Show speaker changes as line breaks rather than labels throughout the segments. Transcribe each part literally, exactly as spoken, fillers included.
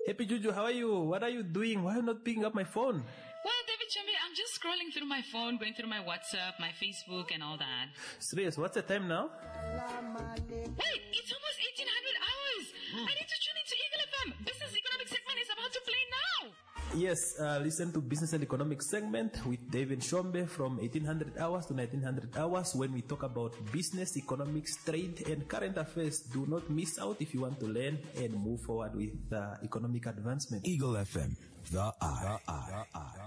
Happy Juju, how are you? What are you doing? Why are you not picking up my phone?
Well, David Chombe, I'm just scrolling through my phone, going through my WhatsApp, my Facebook, and all that.
Serious, what's the time now?
Wait, it's almost eighteen hundred hours. Mm. I need to tune into Eagle F M. Business Economic segment is about to play now.
Yes, uh, listen to Business and Economic segment with David Chombe from eighteen hundred hours to nineteen hundred hours when we talk about business, economics, trade, and current affairs. Do not miss out if you want to learn and move forward with uh, economic advancement.
Eagle F M, the eye. The eye. The eye.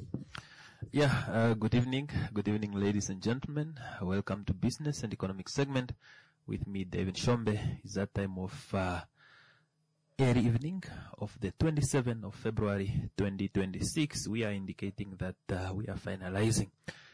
Yeah, uh, good evening. Good evening, ladies and gentlemen. Welcome to Business and Economic segment with me, David Chombe. It's that time of uh, early evening of the twenty-seventh of February twenty twenty-six. We are indicating that uh, we are finalizing.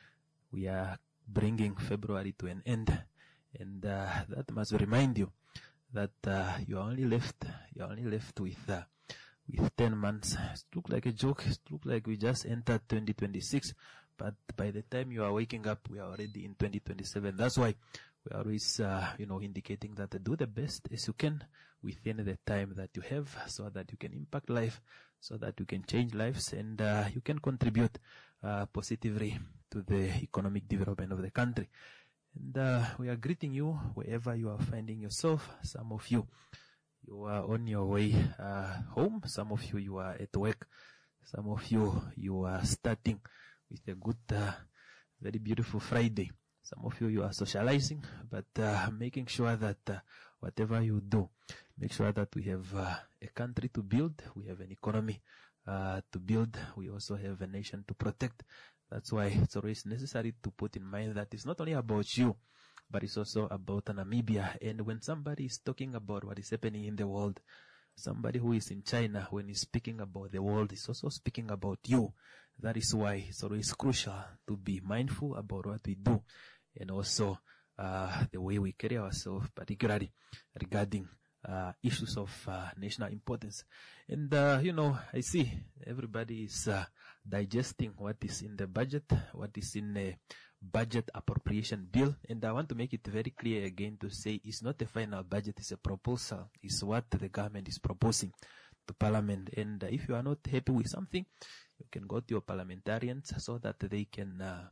We are bringing February to an end. And uh, that must remind you that uh, you are only left, you are only left with uh, with ten months. It looks like a joke. It looks like we just entered twenty twenty-six. But by the time you are waking up, we are already in twenty twenty-seven. That's why we are always, uh, you know, indicating that uh, do the best as you can within the time that you have so that you can impact life, so that you can change lives and uh, you can contribute uh, positively to the economic development of the country. And uh, we are greeting you wherever you are finding yourself. Some of you, you are on your way uh, home. Some of you, you are at work. Some of you, you are starting with a good, uh, very beautiful Friday. Some of you, you are socializing, but uh, making sure that uh, whatever you do, make sure that we have uh, a country to build, we have an economy uh, to build, we also have a nation to protect. That's why it's always necessary to put in mind that it's not only about you, but it's also about Namibia. And when somebody is talking about what is happening in the world, somebody who is in China, when he's speaking about the world, is also speaking about you. That is why it's always crucial to be mindful about what we do and also uh the way we carry ourselves, particularly regarding uh issues of uh, national importance. And uh you know, I see everybody is uh, digesting what is in the budget, what is in the budget appropriation bill, and I want to make it very clear again to say it's not a final budget, it's a proposal. It's what the government is proposing to Parliament. And uh, if you are not happy with something, you can go to your parliamentarians so that they can uh,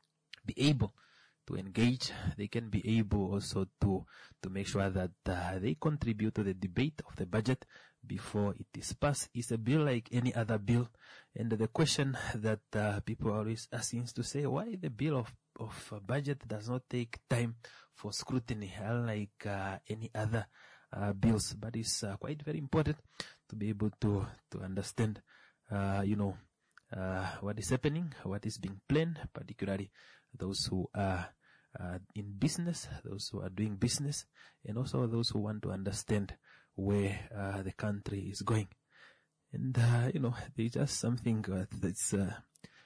be able to engage. They can be able also to to make sure that uh, they contribute to the debate of the budget before it is passed. It's a bill like any other bill, and the question that uh, people are always asking is to say why the bill of of uh, budget does not take time for scrutiny, unlike uh, any other uh, bills. But it's uh, quite very important to be able to to understand, uh, you know, uh, what is happening, what is being planned, particularly those who are Uh, in business, those who are doing business, and also those who want to understand where uh, the country is going. And uh, you know, there's just something uh, that's uh,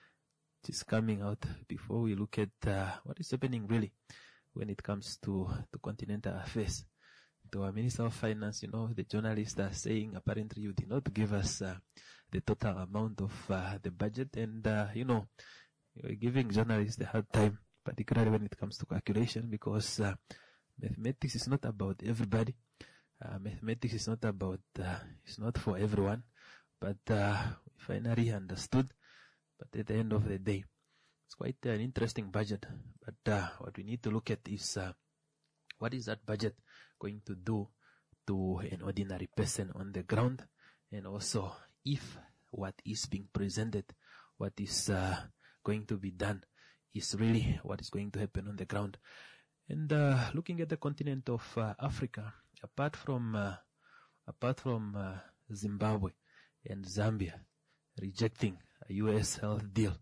just coming out before we look at uh, what is happening really when it comes to to continental affairs. To our Minister of Finance, you know, the journalists are saying apparently you did not give us uh, the total amount of uh, the budget, and uh, you know, you're giving journalists a hard time, particularly when it comes to calculation, because uh, mathematics is not about everybody. Uh, mathematics is not about, uh, it's not for everyone. But uh, we finally understood. But at the end of the day, it's quite an interesting budget. But uh, what we need to look at is uh, what is that budget going to do to an ordinary person on the ground, and also if what is being presented, what is uh, going to be done, is really what is going to happen on the ground. And uh, looking at the continent of uh, Africa, apart from uh, apart from uh, Zimbabwe and Zambia rejecting a U S health deal,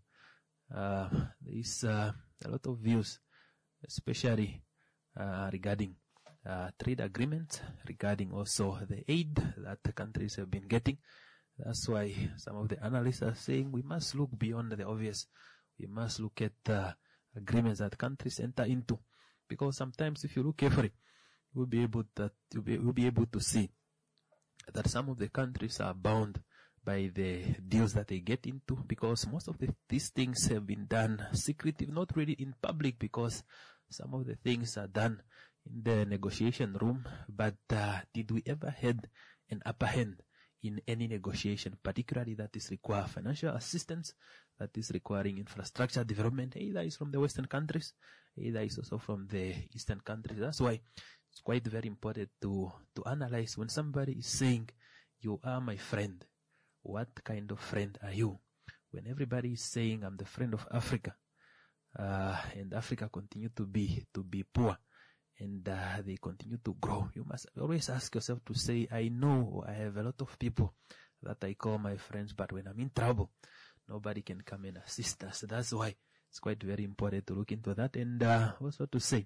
uh, there is uh, a lot of views, especially uh, regarding uh, trade agreements, regarding also the aid that the countries have been getting. That's why some of the analysts are saying we must look beyond the obvious. We must look at uh, agreements that countries enter into, because sometimes if you look carefully, you'll be able to you'll be, you'll be able to see that some of the countries are bound by the deals that they get into, because most of the, these things have been done secretive, not really in public, because some of the things are done in the negotiation room. But uh, did we ever had an upper hand in any negotiation, particularly that is require financial assistance, that is requiring infrastructure development, either is from the Western countries, either is also from the Eastern countries. That's why it's quite very important to, to analyze when somebody is saying, you are my friend, what kind of friend are you? When everybody is saying, I'm the friend of Africa, uh, and Africa continue to be, to be poor, and uh, they continue to grow, you must always ask yourself to say, I know I have a lot of people that I call my friends, but when I'm in trouble, nobody can come and assist us. That's why it's quite very important to look into that. And uh, also to say,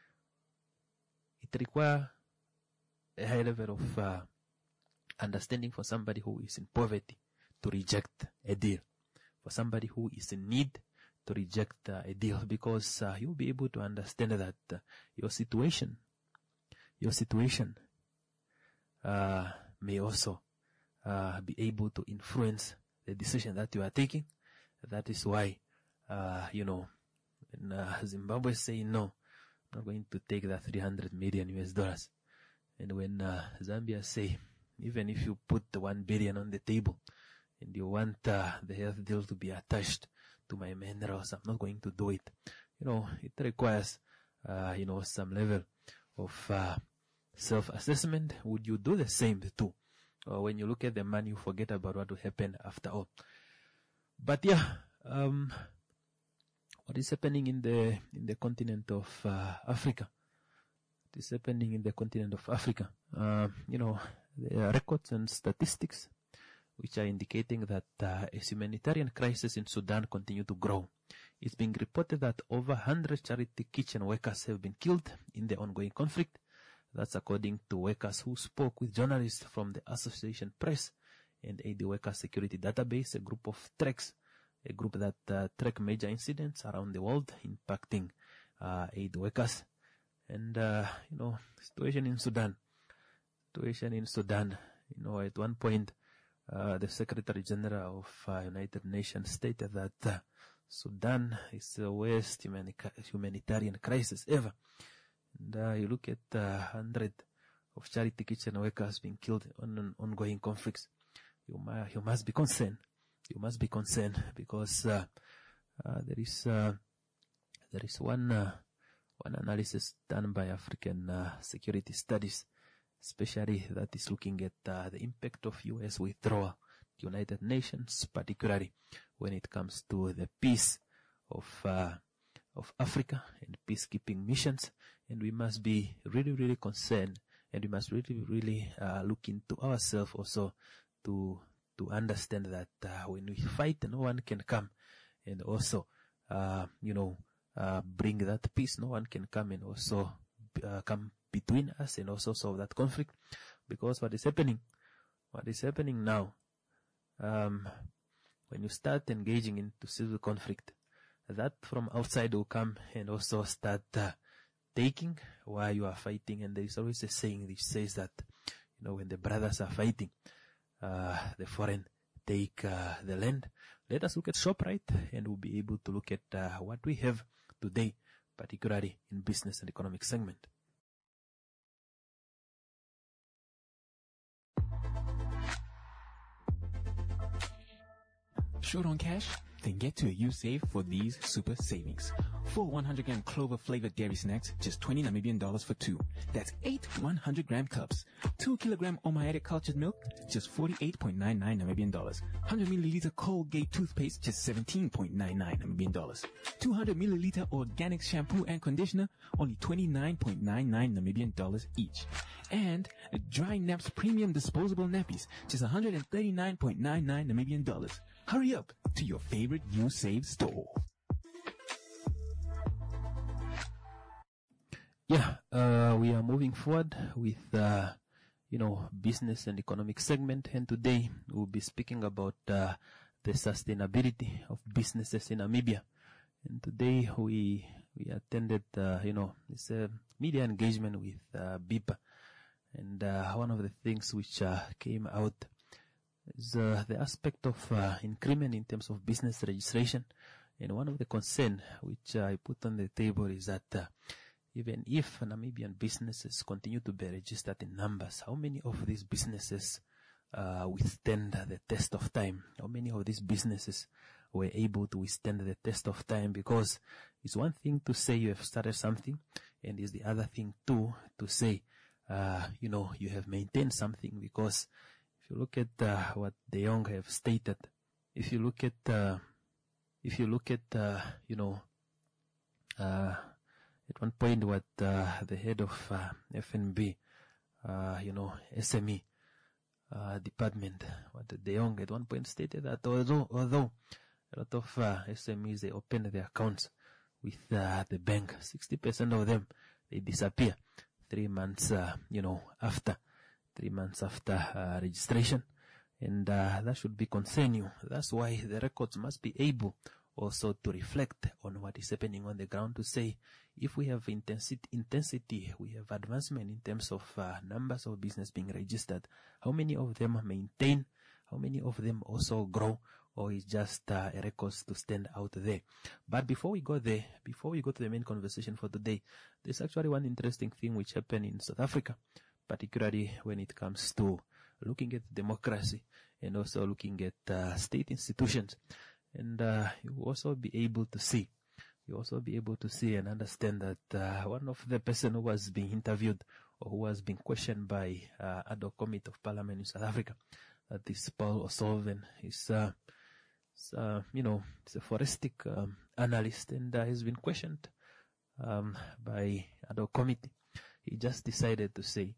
it requires a high level of uh, understanding for somebody who is in poverty to reject a deal. For somebody who is in need to reject uh, a deal, because uh, you'll be able to understand that uh, your situation, your situation uh, may also uh, be able to influence the decision that you are taking. That is why, uh, you know, when uh, Zimbabwe say no, I'm not going to take that three hundred million U S dollars. And when uh, Zambia say, even if you put the one billion on the table and you want uh, the health deal to be attached to my minerals, I'm not going to do it. You know, it requires, uh, you know, some level of uh, self-assessment. Would you do the same too? Or when you look at the money, you forget about what will happen after all. But yeah, um, what is happening in the in the continent of uh, Africa? What is happening in the continent of Africa? Uh, you know, there are records and statistics which are indicating that uh, a humanitarian crisis in Sudan continue to grow. It's being reported that over one hundred charity kitchen workers have been killed in the ongoing conflict. That's according to workers who spoke with journalists from the Association Press and Aid Worker Security Database, a group of tracks, a group that uh, track major incidents around the world impacting uh, aid workers. And, uh, you know, situation in Sudan, situation in Sudan, you know, at one point, uh, the Secretary General of uh, United Nations stated that uh, Sudan is the worst humani- humanitarian crisis ever. And uh, you look at uh, one hundred of charity kitchen workers being killed on an ongoing conflicts. You, mu- you must be concerned. You must be concerned because uh, uh, there is uh, there is one uh, one analysis done by African uh, Security Studies, especially that is looking at uh, the impact of U S withdrawal, the United Nations, particularly when it comes to the peace of uh, of Africa and peacekeeping missions. And we must be really, really concerned, and we must really, really uh, look into ourselves also to to understand that uh, when we fight, no one can come and also, uh, you know, uh, bring that peace. No one can come and also uh, come between us and also solve that conflict. Because what is happening, what is happening now, um, when you start engaging into civil conflict, that from outside will come and also start uh, taking while you are fighting. And there is always a saying which says that, you know, when the brothers are fighting, uh, the foreign take uh, the land. Let us look at ShopRite, and we'll be able to look at uh, what we have today, particularly in business and economic segment.
Short on cash? Then get to a U-Save for these super savings. Four one hundred gram Clover flavored dairy snacks, just twenty Namibian dollars for two. That's eight one hundred gram cups. Two kilogram Omaetic cultured milk, just forty-eight point nine nine Namibian dollars. one hundred milliliter Colgate toothpaste, just seventeen point nine nine Namibian dollars. two hundred milliliter organic shampoo and conditioner, only twenty-nine point nine nine Namibian dollars each. And Dry Naps premium disposable nappies, just one hundred thirty-nine point nine nine Namibian dollars. Hurry up to your favorite U-Save store.
Yeah, uh, we are moving forward with, uh, you know, business and economic segment. And today we'll be speaking about uh, the sustainability of businesses in Namibia. And today we we attended, uh, you know, it's a media engagement with uh, B I P A. And uh, one of the things which uh, came out is uh, the aspect of uh, increment in terms of business registration. And one of the concerns which I put on the table is that uh, even if Namibian businesses continue to be registered in numbers, how many of these businesses uh, withstand the test of time? How many of these businesses were able to withstand the test of time? Because it's one thing to say you have started something, and it's the other thing too to say, uh, you know, you have maintained something. Because if you look at uh, what De Jong have stated, if you look at, uh, if you look at, uh, you know, uh, at one point what uh, the head of uh, F N B, uh, you know, S M E uh, department, what De Jong at one point stated that although, although a lot of uh, S M Es, they opened their accounts with uh, the bank, sixty percent of them, they disappear three months, uh, you know, after, three months after uh, registration. And uh, that should be concern you. That's why the records must be able also to reflect on what is happening on the ground, to say if we have intensity, intensity we have advancement in terms of uh, numbers of business being registered, how many of them maintain, how many of them also grow, or is just uh, a records to stand out there. But before we go there, before we go to the main conversation for today, there's actually one interesting thing which happened in South Africa, particularly when it comes to looking at democracy and also looking at uh, state institutions. And uh, you will also be able to see, you also be able to see and understand that uh, one of the person who was being interviewed or who was being questioned by uh, ad hoc committee of parliament in South Africa, that is Paul O'Sullivan, is, uh, is uh, you know, he's a forensic um, analyst, and uh, he's been questioned um, by ad hoc committee. He just decided to say,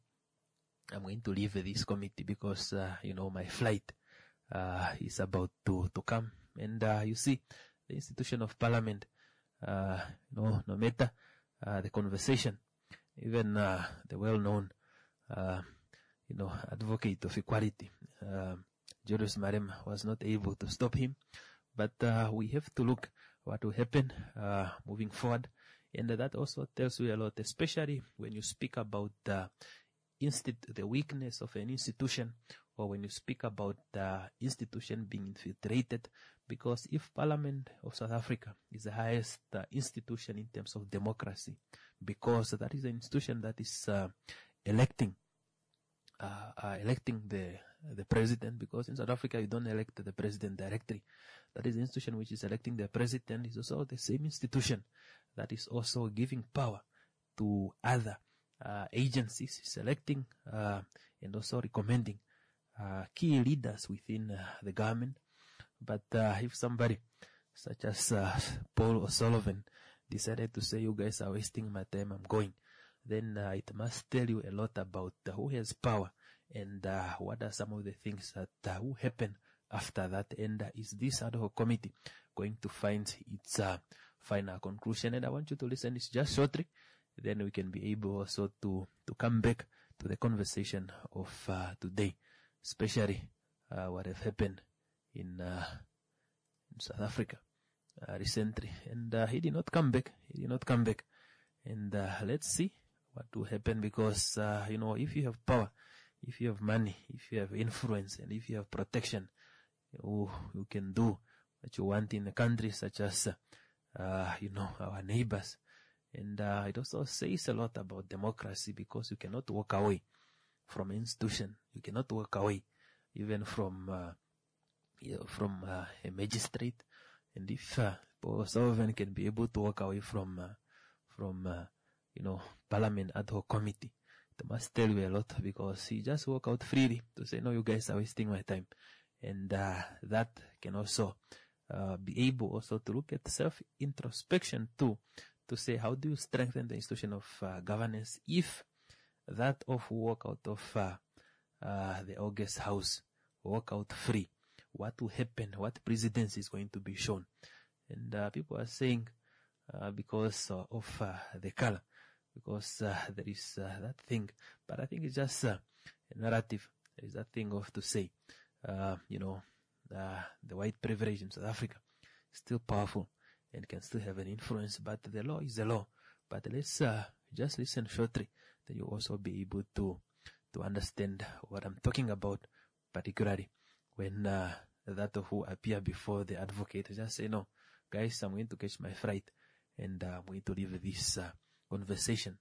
I'm going to leave this committee because, uh, you know, my flight uh, is about to, to come. And uh, you see, the institution of parliament, uh, you know, no matter uh, the conversation, even uh, the well-known, uh, you know, advocate of equality, uh, Julius Malema, was not able to stop him. But uh, we have to look what will happen uh, moving forward. And that also tells you a lot, especially when you speak about uh, Instit- the weakness of an institution, or when you speak about the institution being infiltrated. Because if Parliament of South Africa is the highest uh, institution in terms of democracy, because that is an institution that is uh, electing uh, uh, electing the the president, because in South Africa you don't elect the president directly. That is the institution which is electing the president. Is also the same institution that is also giving power to other Uh, agencies, selecting uh, and also recommending uh, key leaders within uh, the government. But uh, if somebody such as uh, Paul O'Sullivan decided to say, you guys are wasting my time, I'm going, then uh, it must tell you a lot about uh, who has power and uh, what are some of the things that uh, will happen after that. And uh, is this ad hoc committee going to find its uh, final conclusion? And I want you to listen, it's just shortly. Then we can be able also to, to come back to the conversation of uh, today, especially uh, what have happened in, uh, in South Africa uh, recently. And uh, he did not come back. He did not come back. And uh, let's see what will happen, because, uh, you know, if you have power, if you have money, if you have influence, and if you have protection, you, you can do what you want in a country such as, uh, you know, our neighbors. And uh, it also says a lot about democracy, because you cannot walk away from an institution. You cannot walk away even from uh, you know, from uh, a magistrate. And if uh, Paul O'Sullivan can be able to walk away from uh, from uh, you know, Parliament ad hoc committee, it must tell you a lot, because he just walk out freely to say, no, you guys are wasting my time. And uh, that can also uh, be able also to look at self-introspection too, to say, how do you strengthen the institution of uh, governance if that of walk out of uh, uh, the August House, walk out free? What will happen? What presidency is going to be shown? And uh, people are saying uh, because uh, of uh, the color, because uh, there is uh, that thing. But I think it's just uh, a narrative. There is that thing of to say, uh, you know, uh, the white privilege in South Africa is still powerful and can still have an influence, but the law is the law. But let's uh, just listen shortly, then you'll also be able to to understand what I'm talking about, particularly when uh, that who appear before the advocate just say, no, guys, I'm going to catch my flight, and uh, I'm going to leave this uh, conversation.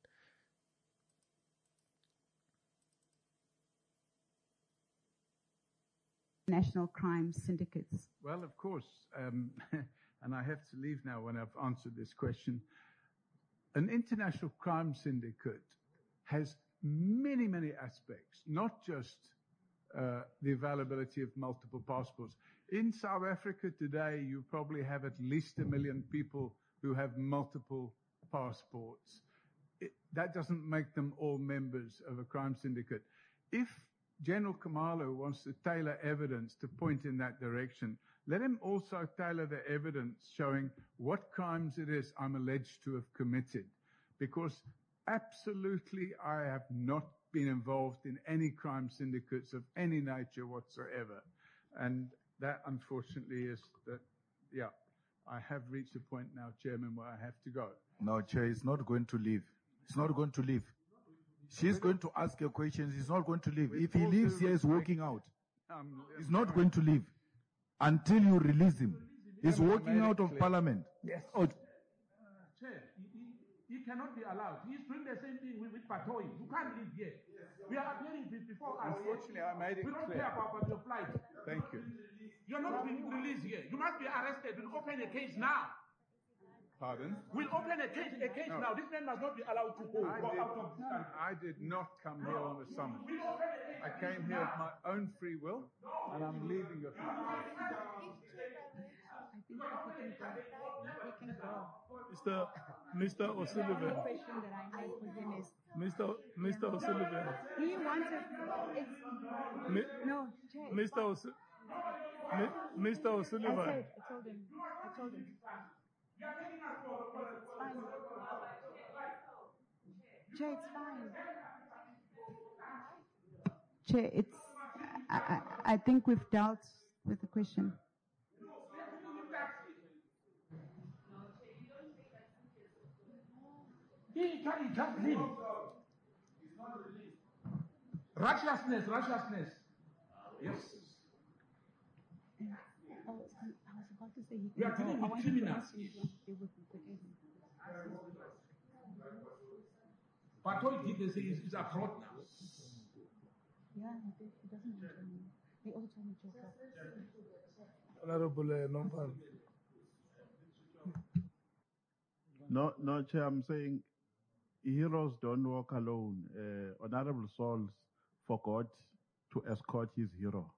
national crime syndicates?
Well, of course, um, and I have to leave now when I've answered this question. An international crime syndicate has many, many aspects, not just uh, the availability of multiple passports. In South Africa today, you probably have at least a million people who have multiple passports. It, that doesn't make them all members of a crime syndicate. If General Khumalo wants to tailor evidence to point in that direction, let him also tailor the evidence showing what crimes it is I'm alleged to have committed. Because absolutely I have not been involved in any crime syndicates of any nature whatsoever. And that unfortunately is that, yeah, I have reached a point now, Chairman, where I have to go.
No, Chair, he's not going to leave. He's not going to leave. She's going to ask her questions. He's not going to leave. If he leaves here, he's walking out. He's not going to leave until you release him. He's walking out of Parliament.
Yes. Oh. Uh, Chair, he, he, he cannot be allowed. He's doing the same thing with, with Batoyi. You can't leave here. We are appearing before us.
Unfortunately, I made it
We don't
clear.
care about, about your flight.
Thank you.
You're not being released here. You must be arrested. We'll open a case now.
Pardon?
We'll open a case, a case
No.
now. This man must not be allowed to go,
I
go
did,
out of this country.
I did not come here on a summons.
We'll open a case.
I came here of my own free will, and I'm leaving of
I think that we can go. We can go.
Mister Mister
The
O'Sullivan.
question that I had for him is,
Mister Mister O'Sullivan.
he wanted, it's,
Mi-
no, Chair.
Mister O'Su- Mi- Mister
I
O'Sullivan.
said, I told him, I told him. It's fine. Chair, it's fine. Chair, it's, I, I, I think we've dealt with the question.
He can't, he can't leave. Righteousness, righteousness. Yes.
I was, I was about to say he
We are
can go.
dealing
I
with
wanted to
criminals.
ask him if they would be forgiven.
Batoyi did they say he's, he's abroad now.
Yeah, he did. He doesn't want to know. They all told me to joke.
Honorable uh, Nompan.
No, no, Chair, I'm saying heroes don't walk alone. Uh, Honorable Souls forgot to escort his hero.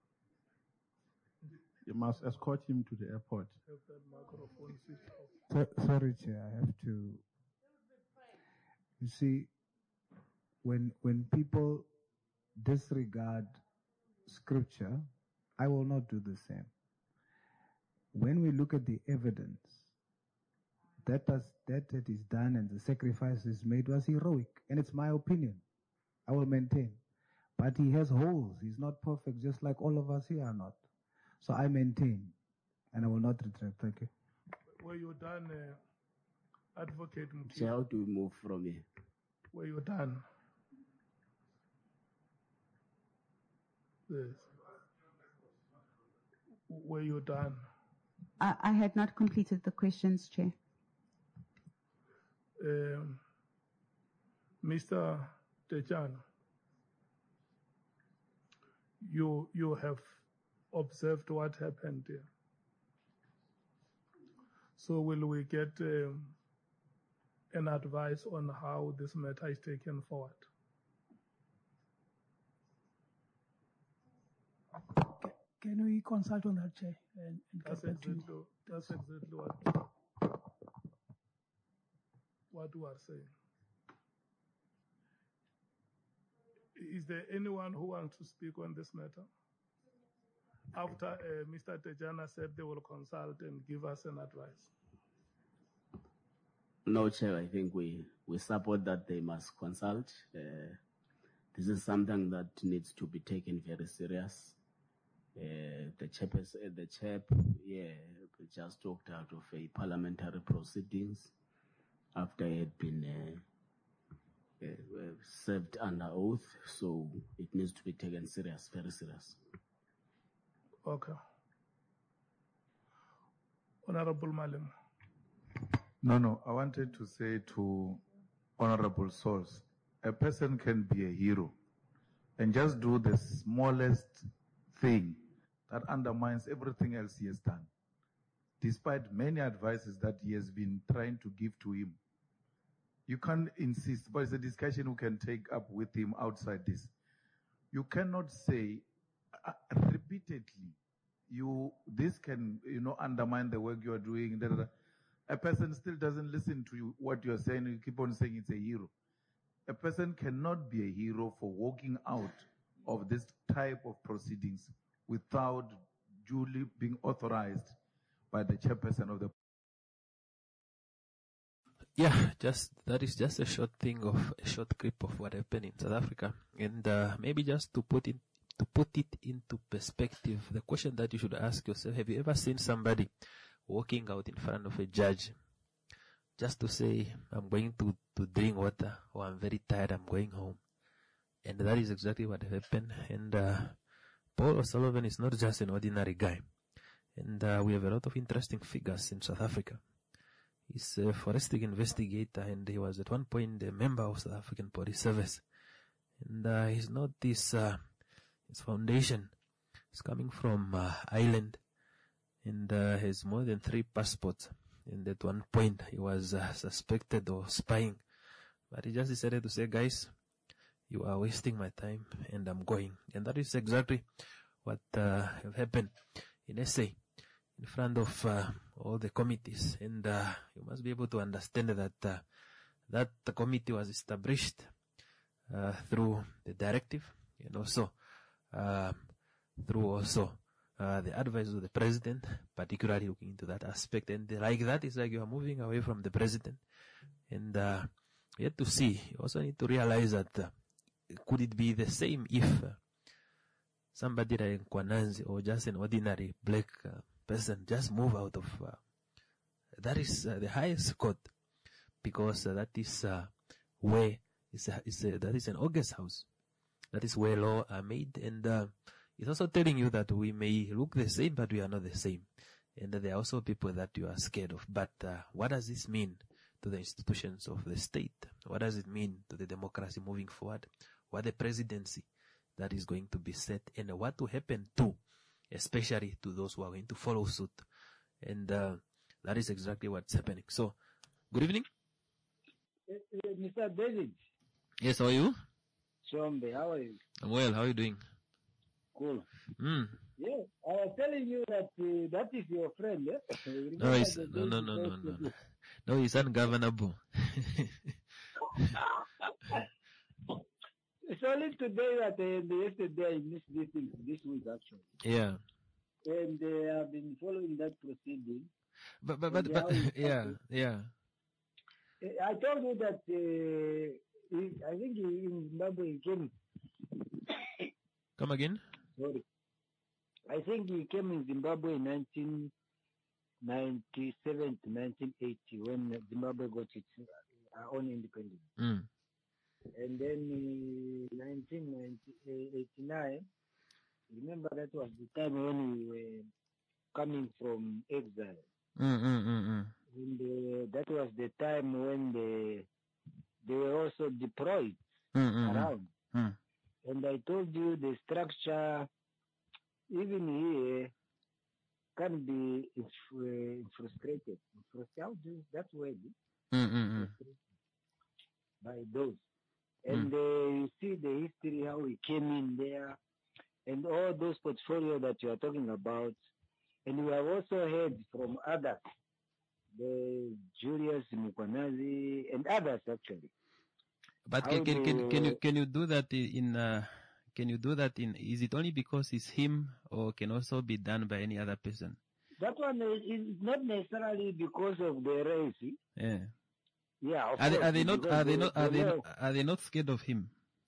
You must escort him to the airport.
Have that microphone switched off.
So, sorry, Chair, I have to. You see, when when people disregard scripture, I will not do the same. When we look at the evidence, that does, that that is done and the sacrifices made was heroic, and it's my opinion. I will maintain, but he has holes. He's not perfect, just like all of us here are not. So I maintain, and I will not retract. Thank you.
Were you done, uh, Advocate Mukia?
So how do we move from here?
Were you done? Yes. Were you done?
I, I had not completed the questions, Chair.
Um, Mister Tejana, you you have observed what happened here. So will we get um, an advice on how this matter is taken forward?
Can we consult on that, Chair, and, and
That's
get back to
exactly,
you?
that's exactly what, what we are saying. Is there anyone who wants to speak on this matter? After uh, Mister Tejana said they will consult and give us an advice.
No, Chair, I think we, we support that they must consult. Uh, this is something that needs to be taken very serious. Uh, the chap, uh, the chap, yeah, just talked out of a parliamentary proceedings after he had been uh, uh, served under oath, so it needs to be taken serious, very serious.
Okay. Honorable Malim.
No, no, I wanted to say to Honorable Souls, a person can be a hero and just do the smallest thing that undermines everything else he has done, despite many advices that he has been trying to give to him. You can't insist, but it's a discussion we can take up with him outside this. You cannot say uh, repeatedly, you this can you know undermine the work you are doing. Da, da, da. A person still doesn't listen to you, what you are saying. You keep on saying it's a hero. A person cannot be a hero for walking out of this type of proceedings without duly being authorized by the chairperson of the.
Yeah, just that is just a short thing of a short clip of what happened in South Africa, and uh, maybe just to put it to put it into perspective, the question that you should ask yourself: have you ever seen somebody walking out in front of a judge just to say, "I'm going to to drink water," or "I'm very tired, I'm going home"? And that is exactly what happened. And uh, Paul O'Sullivan is not just an ordinary guy, and uh, we have a lot of interesting figures in South Africa. He's a forensic investigator, and he was at one point a member of South African Police Service. And uh, he's not this, uh, his foundation is coming from uh, Ireland, and uh, has more than three passports. And at one point he was uh, suspected of spying, but he just decided to say, guys, you are wasting my time and I'm going. And that is exactly what uh, happened in S A in front of uh, all the committees. And uh, you must be able to understand that uh, that the committee was established uh, through the directive, and also uh, through also uh, the advice of the president, particularly looking into that aspect. And like that, it's like you are moving away from the president. And uh, you have to see, you also need to realize that uh, could it be the same if uh, somebody like Nkwananzi or just an ordinary black uh, person just move out of uh, that is uh, the highest court, because uh, that is uh, where it's a, it's a, that is an August house, that is where law are made. And uh, it's also telling you that we may look the same, but we are not the same, and uh, there are also people that you are scared of. But uh, what does this mean to the institutions of the state? What does it mean to the democracy moving forward? What the presidency that is going to be set, and what will happen to, especially to those who are going to follow suit. And uh, that is exactly what's happening. So, good evening.
Uh, uh, Mister David.
Yes, how are you?
Shombe, how are you?
I'm well. How are you doing?
Cool.
Mm.
Yeah, I was telling you that uh, that is your friend, eh?
No, it's, no, no, no, no, no, no. No, he's ungovernable.
It's only today that uh, yesterday I missed this thing, this week actually.
Yeah.
And uh, I've been following that proceeding.
But, but, but, but yeah, yeah.
I told you that uh, he, I think he, in Zimbabwe he came.
Come again?
Sorry. I think he came in Zimbabwe in nineteen ninety-seven to nineteen eighty when Zimbabwe got its uh, own independence.
Mm.
And then in nineteen eighty-nine, remember that was the time when we were coming from exile.
Mm, mm, mm, mm.
And uh, that was the time when they, they were also deployed
mm, mm,
around.
Mm.
And I told you the structure, even here, can be uh, frustrated. How do that word?
Mm, mm, mm.
By those. And uh, you see the history, how we came in there, and all those portfolio that you are talking about. And we have also heard from others, the Julius Mkwanazi and others actually.
But can, can, can, can you can you do that in uh, can you do that in? Is it only because it's him, or can also be done by any other person?
That one is not necessarily because of the race.
Yeah.
Yeah.
Are they, are they not? Are they not? Are they? Are they not scared of him?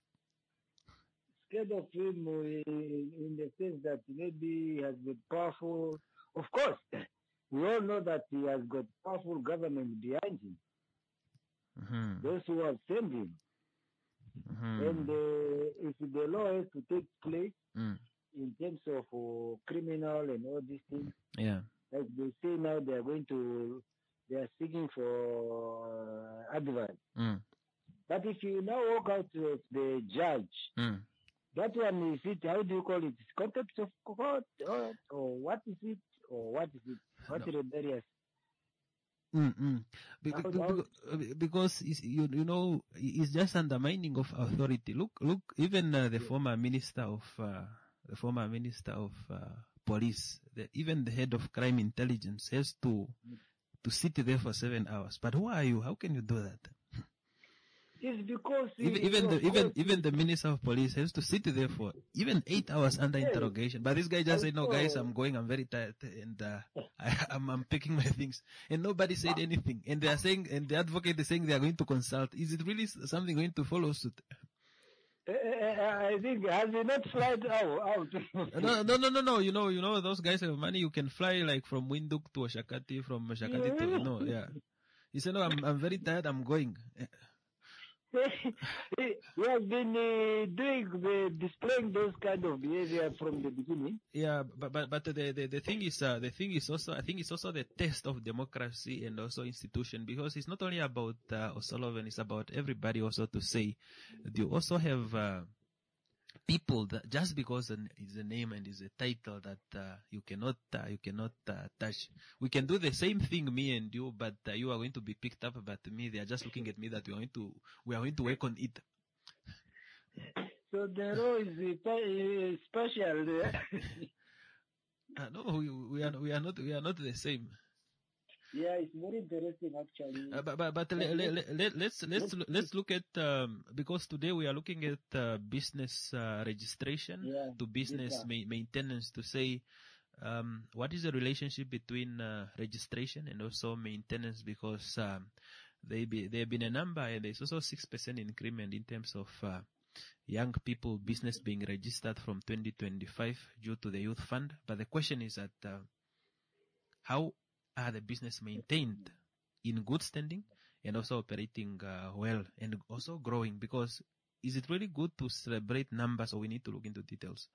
Scared of him in, in the sense that maybe he has got powerful. Of course, we all know that he has got powerful government behind him.
Mm-hmm.
Those who have sent him.
Mm-hmm.
And uh, if the law has to take place
mm.
in terms of uh, criminal and all these things,
yeah,
like they say now, they are going to. They are seeking for uh, advice.
Mm.
But if you now walk out to the judge,
mm.
That one is it, how do you call it? Contempt of court or, or what is it? Or what is it? What
No.
rebellious?
Mm-mm. Be-
How-
be-
how-
be- because it's, you you know it's just undermining of authority. Look look even uh, the former minister of uh, the former minister of uh, police, the, even the head of crime intelligence has to to sit there for seven hours. But who are you? How can you do that?
It's because
Even
uh,
even
of
the even
course,
even the minister of police has to sit there for even eight hours under
Yes.
interrogation. But this guy just said, "No, guys,
Also-
I'm going. I'm very tired, and uh, I, I'm I'm picking my things." And nobody said anything. And they are saying, and the advocate is saying they are going to consult. Is it really s- something going to follow suit?
Uh, uh, I think has he not flight out? out?
No, no, no, no, no. You know, you know, those guys have money. You can fly like from Windhoek to Oshakati, from Oshakati to no, yeah. He said, "No, I'm I'm very tired. I'm going."
he he has been uh, doing the displaying those kind of behavior from the beginning.
Yeah, but but but the the, the thing is uh, the thing is also I think it's also the test of democracy and also institution, because it's not only about uh, O'Sullivan, it's about everybody also to say you also have uh, people that just because an, is a name and is a title that uh, you cannot uh, you cannot uh, touch. We can do the same thing, me and you, but uh, you are going to be picked up. But me, they are just looking at me that we are going to we are going to work on it.
So the law is uh, uh, special.
Uh, no, we, we are we are not we are not the same.
Yeah, it's very interesting actually.
Uh, but but, but le, le, le, let, let's let's let's look at um, because today we are looking at uh, business uh, registration
Yeah,
to business
visa.
ma- maintenance to say um, what is the relationship between uh, registration and also maintenance, because um, they be there have been a number and there's also six percent increment in terms of uh, young people business being registered from twenty twenty-five due to the youth fund. But the question is that uh, how are the business maintained in good standing and also operating uh, well and also growing? Because is it really good to celebrate numbers, or we need to look into details?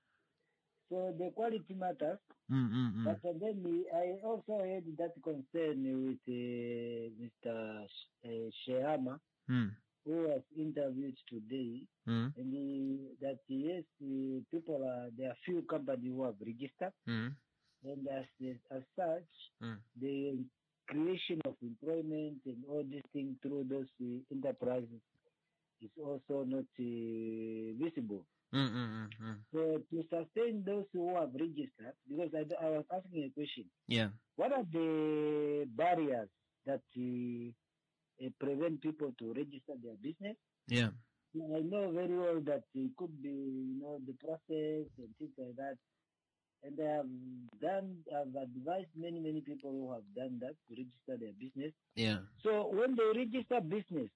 So the quality matters.
Mm, mm, mm.
But then uh, I also had that concern with uh, Mister Sh- uh, Shehama,
Mm,
who was interviewed today,
mm,
and he, that yes, the people are there are few companies who have registered,
mm,
and as as such,
mm.
the creation of employment and all these things through those uh, enterprises is also not uh, visible.
Mm, mm, mm, mm.
So to sustain those who have registered, because I, I was asking a question,
Yeah.
what are the barriers that uh, uh, prevent people to register their business?
Yeah.
I know very well that it could be, you know, the process and things like that. And I have done, I've advised many, many people who have done that to register their business.
Yeah.
So when they register business,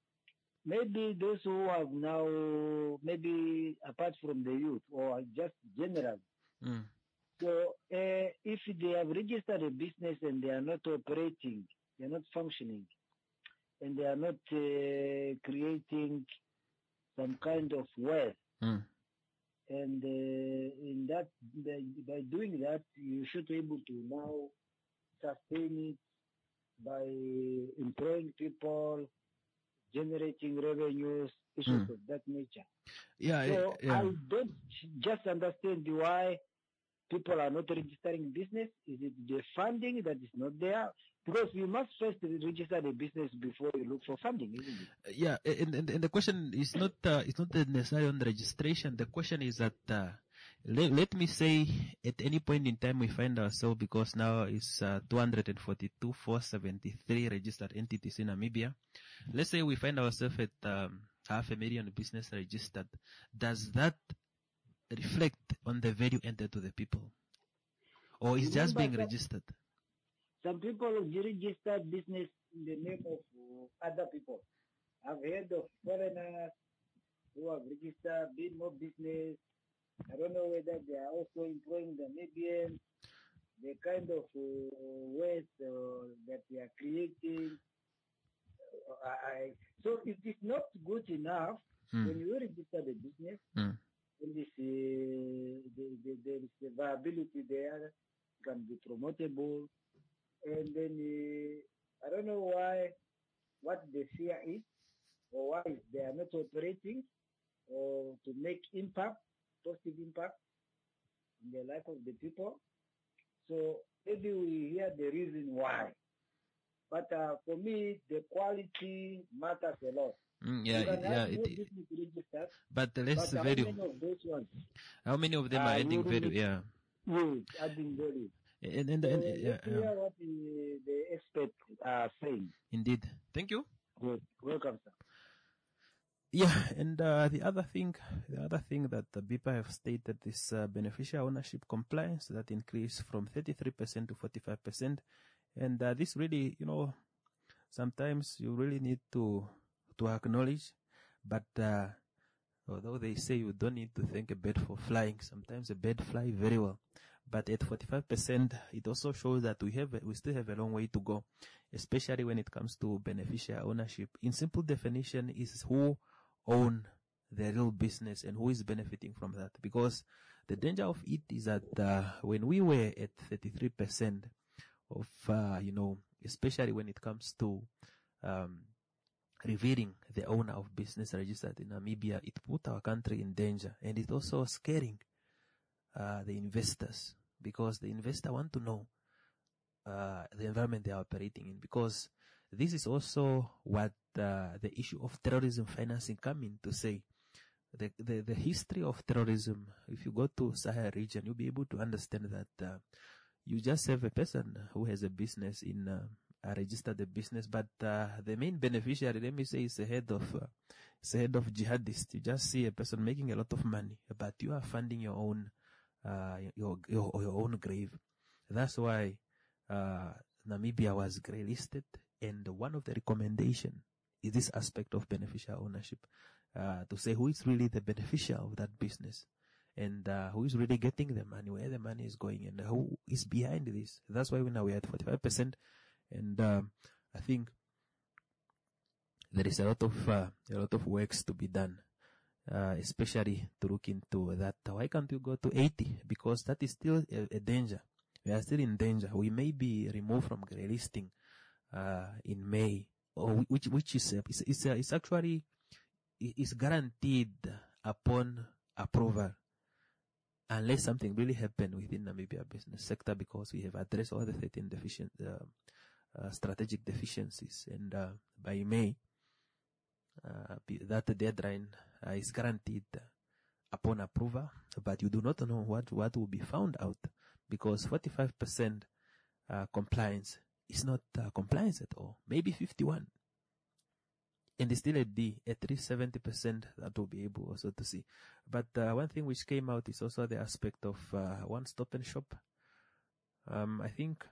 maybe those who have now, maybe apart from the youth or just general.
Mm.
So uh, if they have registered a business and they are not operating, they are not functioning, and they are not uh, creating some kind of wealth,
Mm.
and uh, in that, by, by doing that, you should be able to now sustain it by employing people, generating revenues, issues
Mm.
of that nature.
Yeah.
So
yeah.
I don't just understand why people are not registering business. Is it the funding that is not there? Because you must first register the business before you look for funding, isn't it?
Yeah, and, and, and the question is not uh, it's not necessarily on the registration. The question is that uh, let, let me say at any point in time we find ourselves, because now it's uh, two hundred forty-two, four seventy-three registered entities in Namibia. Let's say we find ourselves at um, half a million business registered. Does that reflect on the value entered to the people, or is just
Remember
being
that-
registered?
Some people register business in the name of uh, other people. I've heard of foreigners who have registered, big more business. I don't know whether they are also employing the Namibians, the kind of uh, wealth uh, that they are creating. Uh, I, so it is not good enough
Hmm.
when you register the business.
Hmm.
When this, uh, the, the, there is the viability there, can be promotable, and then uh, I don't know why, what the fear is, or why they are not operating, or to make impact, positive impact in the life of the people. So maybe we hear the reason why. But uh, for me, the quality matters a lot.
Mm, yeah,
You can
yeah.
have more
It,
business registered,
but let's
but how
value.
many of those ones
How many of them are
are
adding
really
value? Yeah.
yes, adding value?
And, and,
So
and, yeah,
let's
yeah.
hear what the, the experts are saying.
Indeed. Thank you.
Good. Welcome, sir.
Yeah, and uh, the other thing, the other thing that the B I P A have stated is uh, beneficial ownership compliance that increased from thirty-three percent to forty-five percent, and uh, this really, you know, sometimes you really need to to acknowledge, but uh, although they say you don't need to thank a bird for flying, sometimes a bird fly very well. But at forty-five percent, it also shows that we have we still have a long way to go, especially when it comes to beneficial ownership. In simple definition, is who own the real business and who is benefiting from that. Because the danger of it is that uh, when we were at thirty-three percent of, uh, you know, especially when it comes to um, revealing the owner of business registered in Namibia, it put our country in danger, and it also scaring uh, the investors, because the investor want to know uh, the environment they are operating in, because this is also what uh, the issue of terrorism financing come in to say. The, the the history of terrorism, if you go to Sahel region, you'll be able to understand that uh, you just have a person who has a business in uh, a registered a business, but uh, the main beneficiary, let me say, is a head of uh, is a head of jihadist. You just see a person making a lot of money, but you are funding your own uh, your your your own grave. That's why uh, Namibia was grey listed, and one of the recommendation is this aspect of beneficial ownership, uh, to say who is really the beneficiary of that business, and uh, who is really getting the money, where the money is going, and who is behind this. That's why we now we're at forty-five percent, and um, I think there is a lot of uh, a lot of works to be done, uh, especially to look into that. Why can't you go to eighty? Because that is still a, a danger. We are still in danger. We may be removed from grey listing uh, in May, or which which is uh, is is, uh, is actually is guaranteed upon approval, unless something really happened within Namibia business sector, because we have addressed all the thirteen deficient uh, uh, strategic deficiencies, and uh, by May uh, that deadline uh, is guaranteed upon approval, but you do not know what what will be found out, because forty-five percent uh, compliance is not uh, compliance at all, maybe fifty-one. And it's still a D, at least seventy percent that will be able also to see. But uh, one thing which came out is also the aspect of uh, one-stop and shop. Um, I think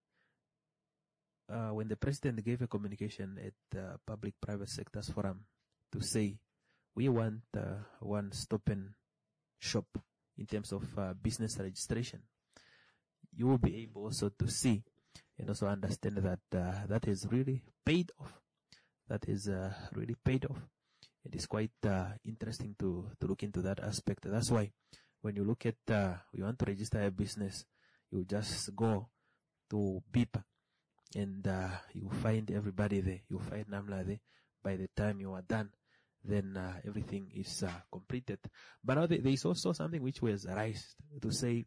uh, when the president gave a communication at the Public-Private Sectors Forum to say, we want uh, one-stop and shop in terms of uh, business registration, you will be able also to see and also understand that uh, that has really paid off. That is uh, really paid off. It is quite uh, interesting to, to look into that aspect. That's why when you look at, uh, you want to register a business, you just go to B I P A and uh, you find everybody there. You find NAMLA there. By the time you are done, then uh, everything is uh, completed. But now there is also something which was raised to say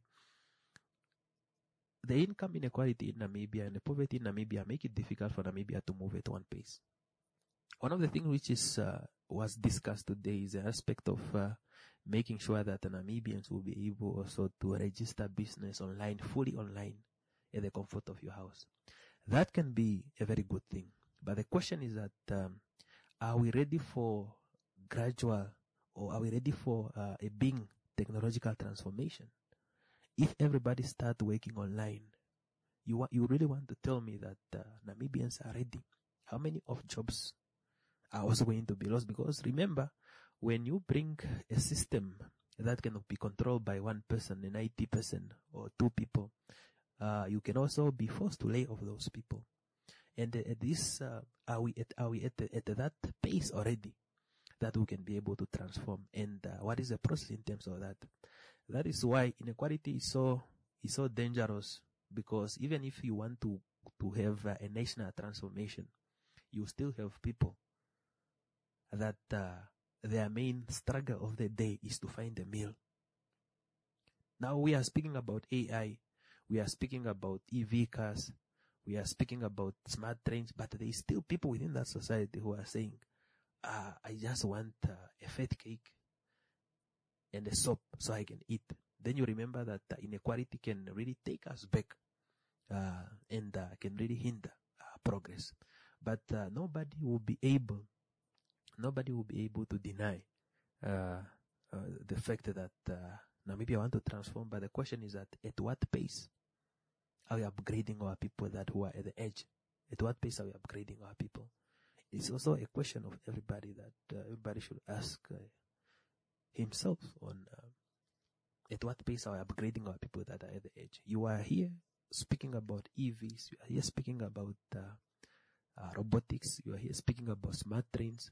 the income inequality in Namibia and the poverty in Namibia make it difficult for Namibia to move at one pace. One of the things which is uh, was discussed today is the aspect of uh, making sure that the Namibians will be able also to register business online, fully online, at the comfort of your house. That can be a very good thing. But the question is that um, are we ready for gradual, or are we ready for uh, a big technological transformation? If everybody start working online, you wa- you really want to tell me that uh, Namibians are ready? How many of jobs are also going to be lost? Because remember, when you bring a system that cannot be controlled by one person, an I T person or two people, uh, you can also be forced to lay off those people. And uh, at this, uh, are we at are we at, the, at that pace already that we can be able to transform? And uh, what is the process in terms of that? That is why inequality is so is so dangerous, because even if you want to to have uh, a national transformation, you still have people that uh, their main struggle of the day is to find a meal. Now we are speaking about A I, we are speaking about E V cars, we are speaking about smart trains, but there is still people within that society who are saying, uh, I just want uh, a fat cake and a soap so I can eat. Then you remember that uh, inequality can really take us back uh, and uh, can really hinder uh, progress. But uh, nobody will be able, nobody will be able to deny uh, uh, the fact that uh, Namibia want to transform. But the question is that at what pace are we upgrading our people that who are at the edge? At what pace are we upgrading our people? It's also a question of everybody that uh, everybody should ask uh, himself on uh, at what pace are we upgrading our people that are at the edge. You are here speaking about E Vs. You are here speaking about uh, uh, robotics. You are here speaking about smart trains.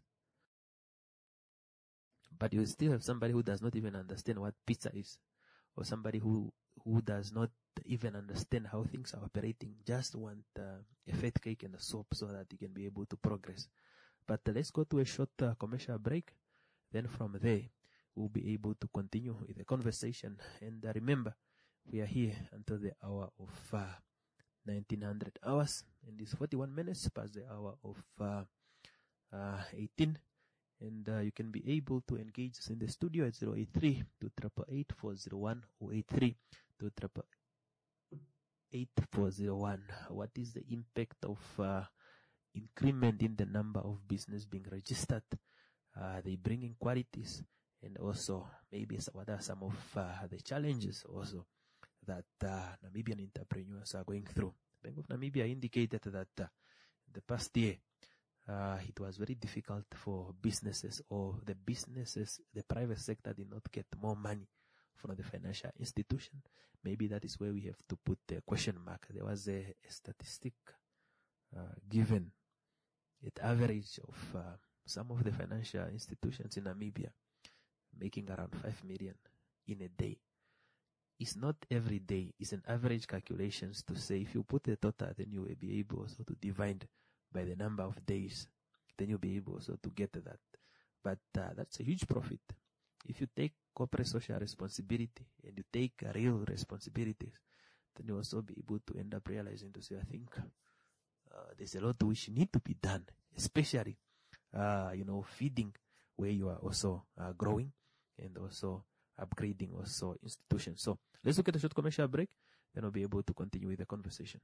But you still have somebody who does not even understand what pizza is, or somebody who who does not even understand how things are operating, just want uh, a fat cake and a soap so that he can be able to progress. But uh, let's go to a short uh, commercial break. Then from there, we'll be able to continue with the conversation. And uh, remember, we are here until the hour of uh, nineteen hundred hours, and it's forty-one minutes past the hour of uh, uh, eighteen. And uh, you can be able to engage us in the studio at zero eight three, two eight eight, four zero one, zero eight three, two eight eight, four zero one. What is the impact of uh, increment in the number of business being registered? Uh, they bring in qualities, and also maybe what are some of uh, the challenges also that uh, Namibian entrepreneurs are going through. Bank of Namibia indicated that uh, the past year, Uh, it was very difficult for businesses, or the businesses, the private sector did not get more money from the financial institution. Maybe that is where we have to put the question mark. There was a, a statistic uh, given at average of uh, some of the financial institutions in Namibia making around five million in a day. It's not every day. It's an average calculations to say if you put the total, then you will be able also to divide by the number of days, then you'll be able also to get to that. But uh, that's a huge profit. If you take corporate social responsibility and you take uh, real responsibilities, then you also be able to end up realizing to say, I think uh, there's a lot which need to be done, especially, uh, you know, feeding where you are also uh, growing and also upgrading also institutions. So let's look at a short commercial break, then we'll be able to continue with the conversation.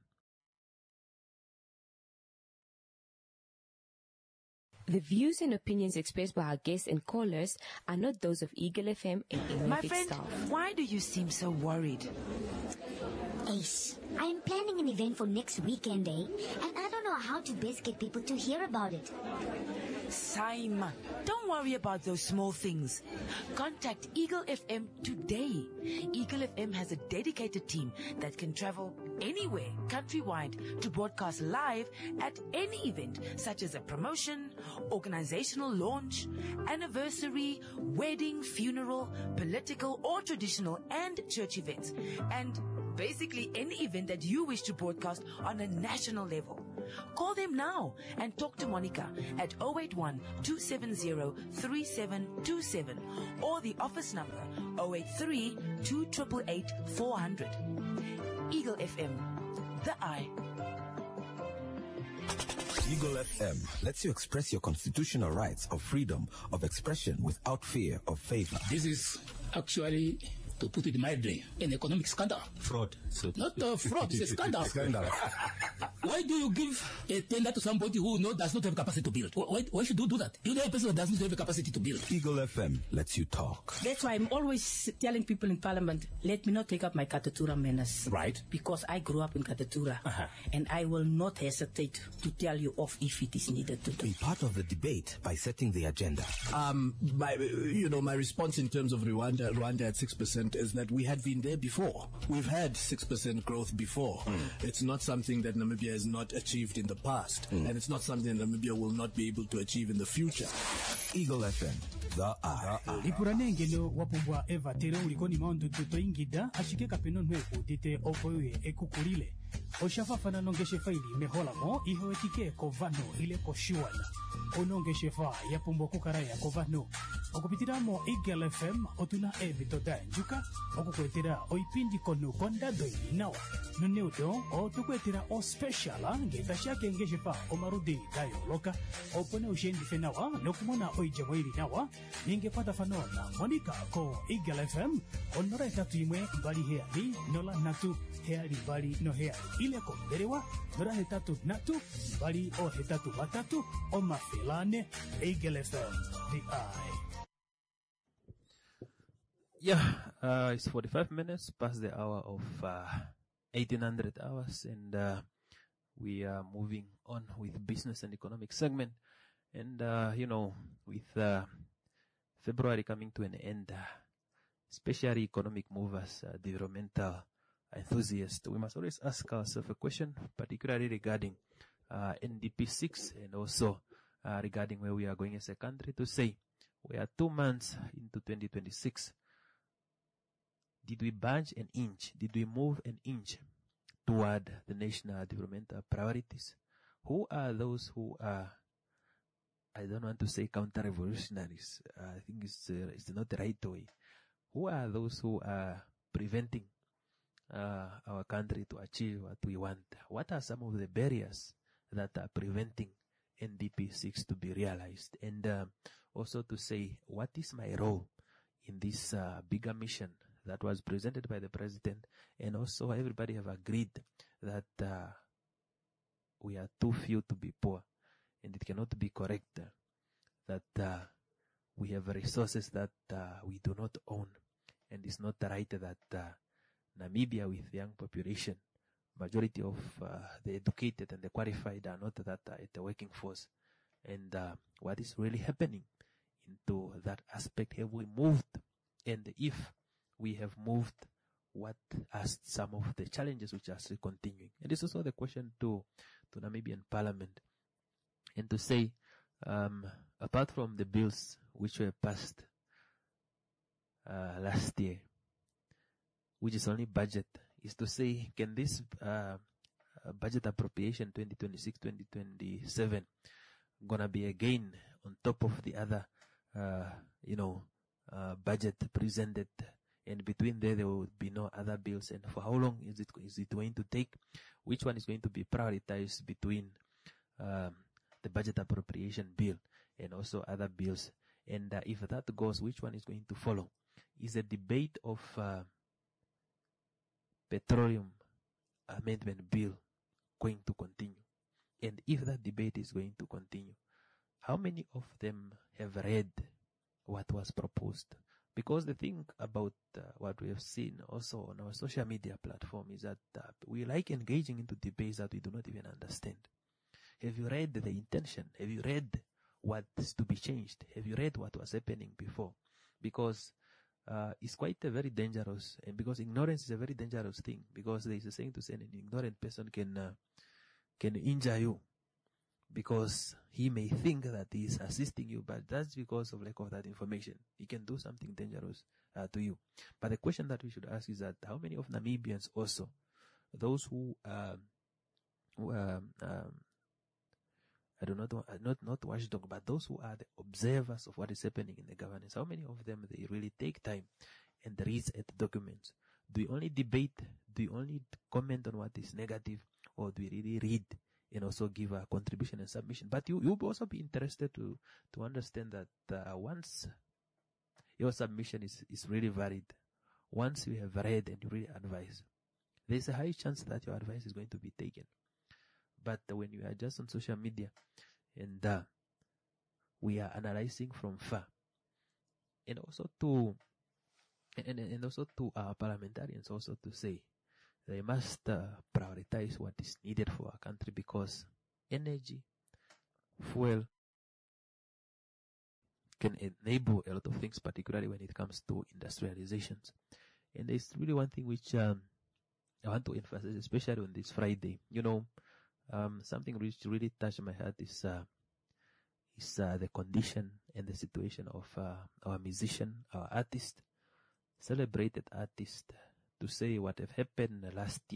The views and opinions expressed by our guests and callers are not those of Eagle F M and any
My
of its
friend,
staff.
why do you seem so worried?
Ace, I am planning an event for next weekend, eh? And I don't know how to best get people to hear about it.
Simon, don't worry about those small things. Contact Eagle F M today. Eagle F M has a dedicated team that can travel anywhere countrywide to broadcast live at any event, such as a promotion, organizational launch, anniversary, wedding, funeral, political or traditional and church events, and basically any event that you wish to broadcast on a national level. Call them now and talk to Monica at zero eight one, two seven zero, three seven two seven or the office number zero eight three, two eight eight, four zero zero. Eagle F M, the eye.
Eagle F M lets you express your constitutional rights of freedom of expression without fear of favor.
This is actually, to put it mildly, an economic scandal.
Fraud. So
Not uh, fraud, it's a scandal.
Scandal.
Why do you give a tender to somebody who no, does not have capacity to build? Why, why should you do that? You know a person that doesn't have the capacity to build.
Eagle F M lets you talk.
That's why I'm always telling people in Parliament, let me not take up my Katatura menace.
Right.
Because I grew up in Katatura.
Uh-huh.
And I will not hesitate to tell you off if it is needed to do.
Be part of the debate by setting the agenda.
Um, my, you know, my response in terms of Rwanda, Rwanda at six percent is that we had been there before. We've had six percent growth before. Mm. It's not something that Namibia has not achieved in the past. Mm. And it's not something that Namibia will not be able to achieve in the future.
Eagle F M, the eye.
Lipuranengelo wapumbwa eva tere ulikoni maundu tuto ingida ashike kapeno nwe utite okoye ekukulile. O shafa na nonge shefa ili mehola mo iho etike ko vano ile ko shuana. O nonge shefa ya pumbo kukaraya ko vano. O kupitira mo Eagle F M otuna evi toda njuka. O kukwetira o ipindi konu konda doi nawa. Nuneudo o tukwetira o special ngeta shake nge shefa o marudi dayo loka. O pone ushendi fenawa no kumona o ijamoiri nawa. Ninge pata fanona Monica ko Eagle F M onora etatu imwe bali heali nola natu heali bali no heali ile ko berewa nora hetatu natu bali o hetatu watatu o mafilane Eagle F M the eye.
Yeah, uh, it's forty-five minutes past the hour of uh, eighteen hundred hours, and uh, we are moving on with business and economic segment. And, uh, you know, with uh, February coming to an end, uh, especially economic movers, uh, developmental enthusiasts, we must always ask ourselves a question, particularly regarding uh, N D P six and also uh, regarding where we are going as a country, to say we are two months into twenty twenty-six. Did we budge an inch? Did we move an inch toward the national developmental priorities? Who are those who are, I don't want to say counter-revolutionaries. Uh, I think it's, uh, it's not the right way. Who are those who are preventing uh, our country to achieve what we want? What are some of the barriers that are preventing N D P six to be realized? And uh, also to say, what is my role in this uh, bigger mission that was presented by the president? And also everybody have agreed that uh, we are too few to be poor, and it cannot be correct uh, that uh, we have resources that uh, we do not own, and it's not right that uh, Namibia, with young population, majority of uh, the educated and the qualified are not that uh, at the working force. And uh, what is really happening into that aspect? Have we moved? And if we have moved, what are some of the challenges which are still continuing? And this is also the question to, to Namibian Parliament. And to say, um, apart from the bills which were passed uh, last year, which is only budget, is to say, can this uh, budget appropriation twenty twenty-six twenty twenty-seven gonna be again on top of the other, uh, you know, uh, budget presented? And between there, there will be no other bills. And for how long is it is it going to take? Which one is going to be prioritized between um, the budget appropriation bill and also other bills? And uh, if that goes, which one is going to follow? Is a debate of uh, petroleum amendment bill going to continue? And if that debate is going to continue, how many of them have read what was proposed? Because the thing about uh, what we have seen also on our social media platform is that uh, we like engaging into debates that we do not even understand. Have you read the intention? Have you read what's to be changed? Have you read what was happening before? Because uh, it's quite a very dangerous, and because ignorance is a very dangerous thing, because there is a saying to say an ignorant person can uh, can injure you, because he may think that he is assisting you, but that's because of lack of that information. He can do something dangerous uh, to you. But the question that we should ask is that how many of Namibians also, those who, um, who um, um, I do not, not, not watchdog, but those who are the observers of what is happening in the governance, how many of them, they really take time and read at documents? Do we only debate? Do we only comment on what is negative? Or do we really read and also give a contribution and submission? But you, you'll also be interested to, to understand that uh, once your submission is, is really valid, once you have read and you really advise, there's a high chance that your advice is going to be taken. But uh, when you are just on social media and uh, we are analyzing from far, and also to and, and also to our parliamentarians also to say they must uh, prioritize what is needed for our country, because energy, fuel can enable a lot of things, particularly when it comes to industrializations. And there's really one thing which um, I want to emphasize, especially on this Friday. You know, um, something which really touched my heart is uh, is uh, the condition and the situation of uh, our musician, our artist, celebrated artist, to say what have happened last year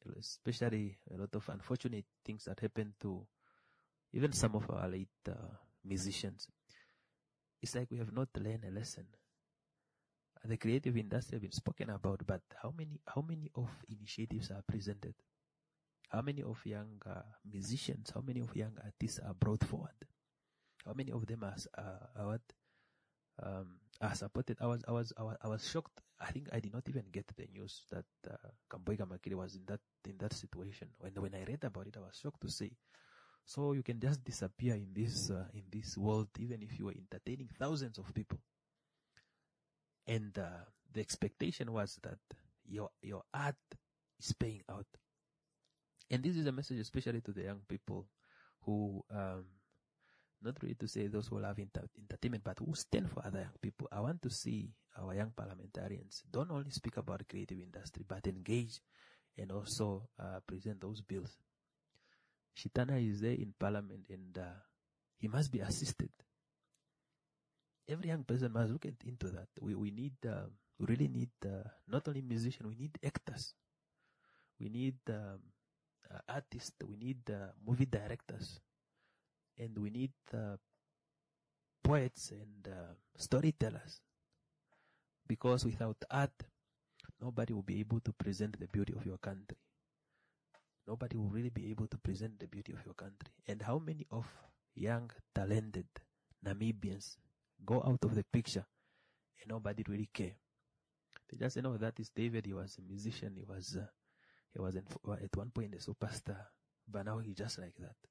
especially a lot of unfortunate things that happened to even some of our late uh, musicians. It's like we have not learned a lesson. The creative industry have been spoken about, but how many how many of initiatives are presented? How many of young uh, musicians, how many of young artists are brought forward? How many of them are uh, are, what, um, are supported? I was I was I was I was shocked. I think I did not even get the news that uh, Kamboika Makili was in that in that situation. When when I read about it, I was shocked to see. So you can just disappear in this uh, in this world, even if you were entertaining thousands of people. And uh, the expectation was that your your art is paying out. And this is a message especially to the young people who, um, not really to say those who love inter- entertainment, but who stand for other young people. I want to see our young parliamentarians don't only speak about the creative industry, but engage and also uh, present those bills. Shitana is there in parliament, and uh, he must be assisted. Every young person must look at, into that. We we need, uh, we really need uh, not only musicians, we need actors. We need um, uh, artists. We need uh, movie directors, and we need uh, poets and uh, storytellers. Because without art, nobody will be able to present the beauty of your country. Nobody will really be able to present the beauty of your country. And how many of young, talented Namibians go out of the picture and nobody really care? They just say, no, that is David. He was a musician. He was, uh, he was in, at one point a superstar, but now he's just like that.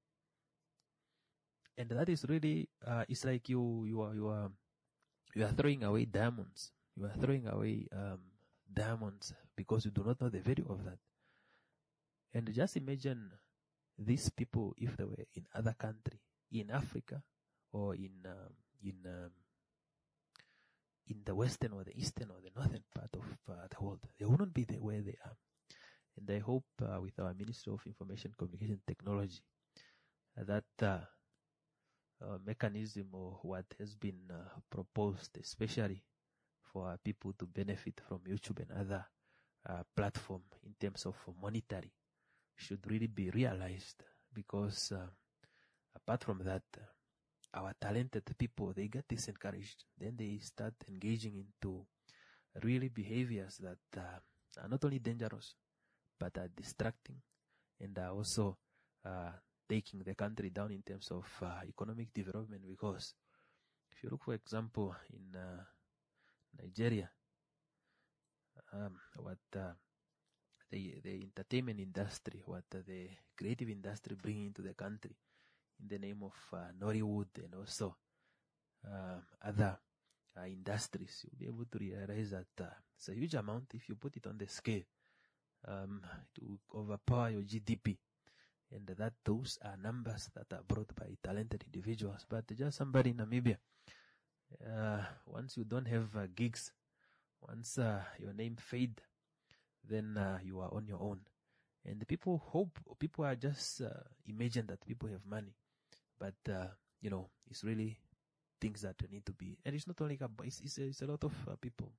And that is really, uh, it's like you, you are, you are, you are throwing away diamonds. You are throwing away um, diamonds because you do not know the value of that. And just imagine these people if they were in other country, in Africa, or in um, in um, in the western or the eastern or the northern part of uh, the world. They wouldn't be the where they are. And I hope uh, with our Ministry of Information Communication Technology uh, that uh, uh, mechanism or what has been uh, proposed, especially for uh, people to benefit from YouTube and other uh, platform in terms of monetary, should really be realized. Because uh, apart from that, uh, our talented people, they get disencouraged. Then they start engaging into really behaviors that uh, are not only dangerous, but are distracting and are also uh, taking the country down in terms of uh, economic development. Because if you look, for example, in uh, Nigeria, um, what uh, the the entertainment industry, what uh, the creative industry bring into the country in the name of uh, Nollywood and also um, other uh, industries, you'll be able to realize that uh, it's a huge amount. If you put it on the scale, um, it will overpower your G D P. And that those are numbers that are brought by talented individuals. But just somebody in Namibia, uh, once you don't have uh, gigs, once uh, your name fade, then uh, you are on your own. And people hope, people are just uh, imagine that people have money. But, uh, you know, it's really things that need to be. And it's not only, it's, it's, a, it's a lot of uh, people.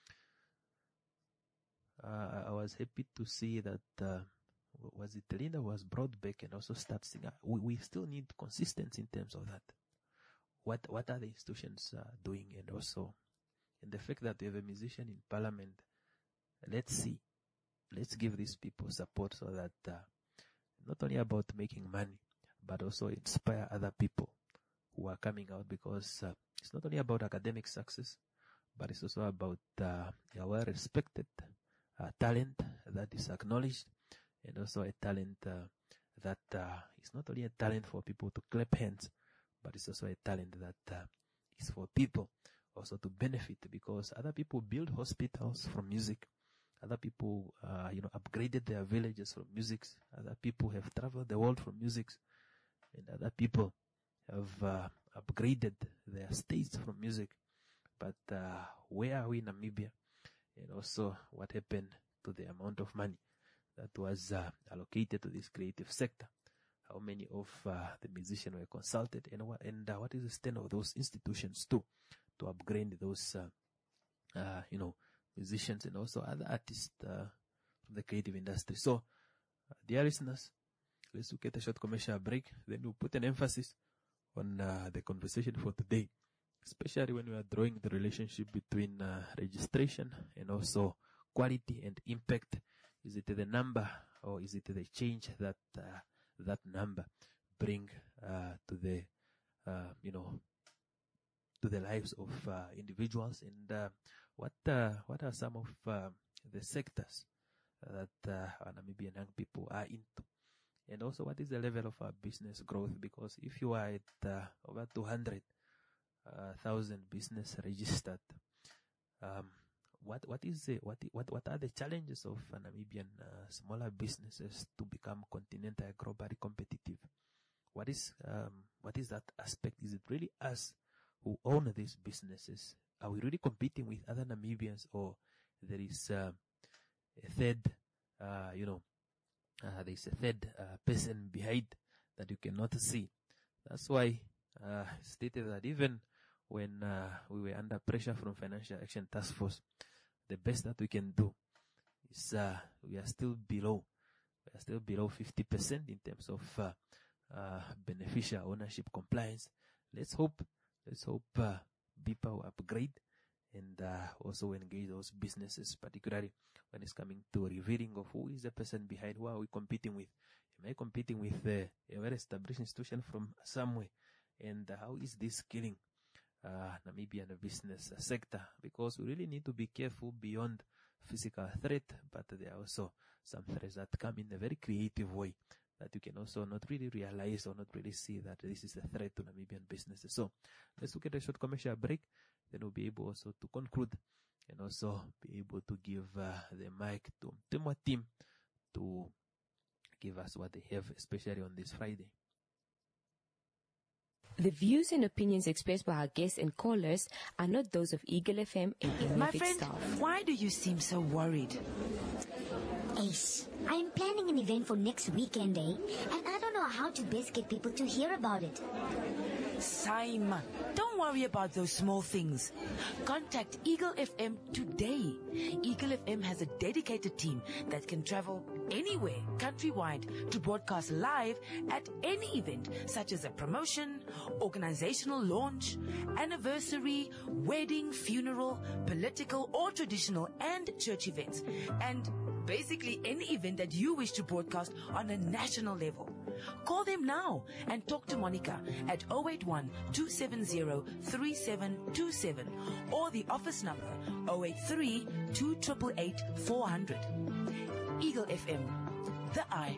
Uh, I was happy to see that, uh, was it Linda was brought back and also start singing. We, we still need consistency in terms of that. What, what are the institutions uh, doing? And also, and the fact that we have a musician in parliament, let's see. Let's give these people support so that uh, not only about making money, but also inspire other people who are coming out, because uh, it's not only about academic success, but it's also about uh, a well-respected uh, talent that is acknowledged, and also a talent uh, that uh, is not only a talent for people to clap hands, but it's also a talent that uh, is for people also to benefit, because other people build hospitals from music. Other people, uh, you know, upgraded their villages from music. Other people have traveled the world from music. And other people have uh, upgraded their states from music. But uh, where are we in Namibia? And also what happened to the amount of money that was uh, allocated to this creative sector? How many of uh, the musicians were consulted? And, what, and uh, what is the stand of those institutions too, to upgrade those, uh, uh, you know, musicians and also other artists uh, the creative industry. So, uh, dear listeners, let's look at a short commercial break. Then we'll put an emphasis on uh, the conversation for today, especially when we are drawing the relationship between uh, registration and also quality and impact. Is it the number or is it the change that uh, that number bring uh, to the uh, you know to the lives of uh, individuals, and uh, what uh, what are some of uh, the sectors that uh, our Namibian young people are into, and also what is the level of our business growth? Because if you are at uh, over two hundred thousand business registered, um, what what is the, what what what are the challenges of uh, Namibian uh, smaller businesses to become continental globally competitive? What is um, what is that aspect? Is it really us who own these businesses? Are we really competing with other Namibians, or there is uh, a third, uh, you know, uh, there is a third uh, person behind that you cannot see? That's why uh, stated that even when uh, we were under pressure from Financial Action Task Force, the best that we can do is uh, we are still below, we are still below fifty percent in terms of uh, uh, beneficial ownership compliance. Let's hope, let's hope uh, B I P A will upgrade and uh, also engage those businesses, particularly when it's coming to revealing of who is the person behind, who are we competing with. Am I competing with uh, a well-established institution from somewhere? And uh, how is this killing uh, Namibian business sector? Because we really need to be careful beyond physical threat, but there are also some threats that come in a very creative way that you can also not really realize or not really see that this is a threat to Namibian businesses. So let's look at a short commercial break, then we'll be able also to conclude and also be able to give uh, the mic to Timwa team to give us what they have, especially on this Friday.
The views and opinions expressed by our guests and callers are not those of Eagle F M and Eagle
My
F M
friend,
staff.
why do you seem so worried?
Ace, I am planning an event for next weekend, eh? And I don't know how to best get people to hear about it.
Simon, don't worry about those small things. Contact Eagle F M today. Eagle F M has a dedicated team that can travel anywhere countrywide to broadcast live at any event, such as a promotion, organizational launch, anniversary, wedding, funeral, political or traditional and church events, and basically any event that you wish to broadcast on a national level. Call them now and talk to Monica at zero eight one, two seven zero, three seven two seven or the office number zero eight three, two eight eight, four zero zero. Eagle F M, the eye.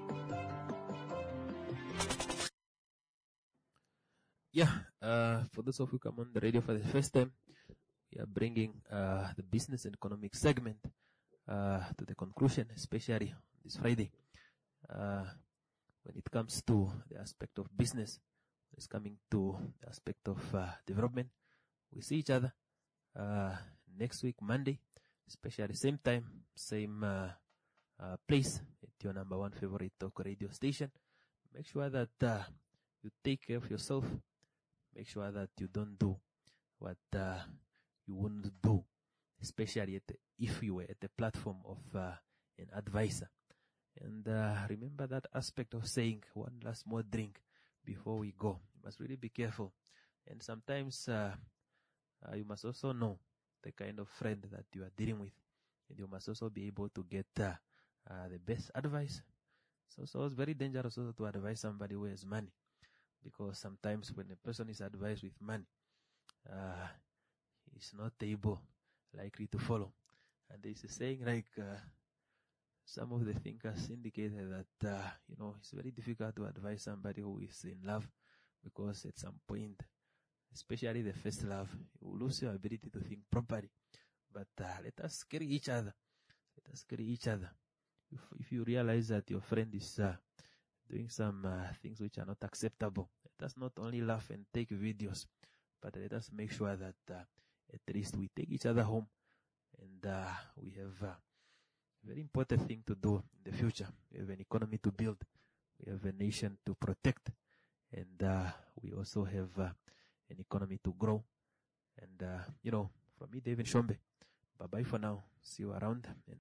Yeah, uh, for those of you who come on the radio for the first time, we are bringing uh, the business and economic segment uh, to the conclusion, especially this Friday. Uh, when it comes to the aspect of business, when it's coming to the aspect of uh, development, we see each other uh, next week, Monday, especially same time, same uh, uh, place at your number one favorite talk radio station. Make sure that uh, you take care of yourself. Make sure that you don't do what uh, you wouldn't do, especially at the, if you were at the platform of uh, an advisor. And uh, remember that aspect of saying one last more drink before we go. You must really be careful. And sometimes uh, uh, you must also know the kind of friend that you are dealing with. And you must also be able to get uh, uh, the best advice. So, so it's very dangerous also to advise somebody who has money. Because sometimes when a person is advised with money, uh, he's not able, likely to follow. And there's a saying like, uh, some of the thinkers indicated that, uh, you know, it's very difficult to advise somebody who is in love, because at some point, especially the first love, you will lose your ability to think properly. But uh, let us carry each other. Let us carry each other. If, if you realize that your friend is uh, doing some uh, things which are not acceptable, let us not only laugh and take videos, but let us make sure that uh, at least we take each other home, and uh, we have uh, very important thing to do in the future. We have an economy to build. We have a nation to protect. And uh, we also have uh, an economy to grow. And, uh, you know, from me, David Shombe, bye-bye for now. See you around. And